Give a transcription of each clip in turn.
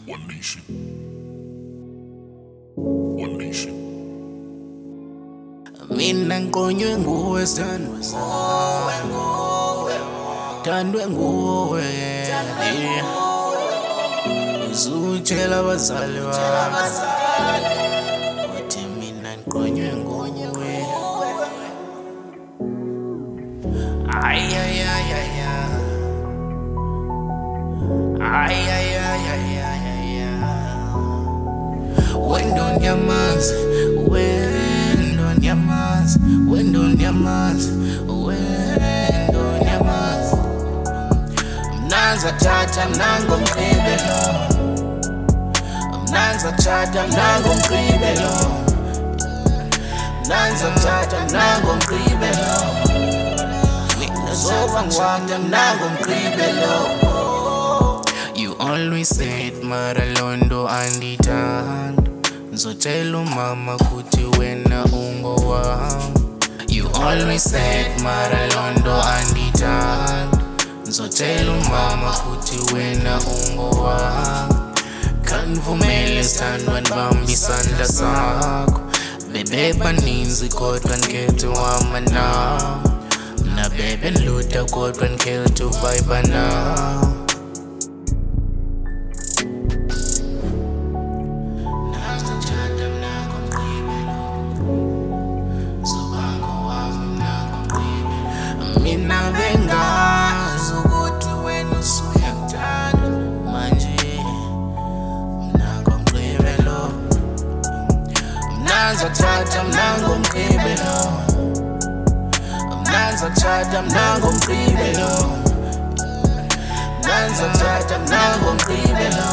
One nation. One nation. Mina nkonywe nguwe sithandwa thandwe nguwe uzutshela abazali bami uthi mina nkonywe nguwe ay ay ay ay ay ay ay ay ay wendo nyamanzi wendo nyamanzi wendo nyamanzi wendo nyamanzi mnanza tata mnango mqibelo mnanza tata mnango mqibelo mnanza tata mnango mqibelo zoba ngwami mnango mqibelo. You always said maralondo andithanda ngizotshela umama kuthi wena ungowami. You always said maralondo andithanda ngizotshela umama kuthi wena ungowami. Kanivumele sithandwa nibambe isandla sakho bebe baninzi kodwa ndikhethe uhamba nawe mna bebe ndiluda kodwa ndikhethe uvibe nawe. Mina bengazi ukuthi wena usuyangithanda manje mnango mqibelo mnanza tata mnango mqibelo mnanza tata mnango mqibelo mnanza tata mnango mqibelo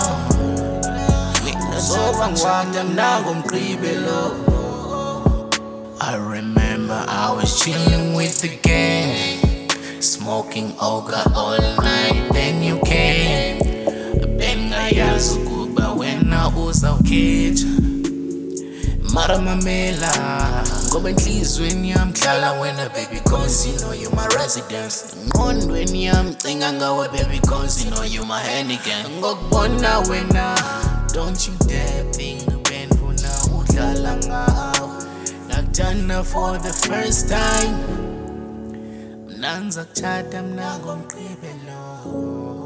zoba ngwami mnango mqibelo. I remember I was chilling with the gang, smoking oga all night, then you came. Bengayazi ukuba wena uzawukhetha mara mamela ngoba enhlizweni yami hlala wena baby cause you know you my residence. Engqondweni yami cinga ngawe baby cause you know you my handigan. Ngokubona wena don't you dare think benfuna udlala ngawe nakuthandana for the first time mnanza kuthanda mnango mqibelo.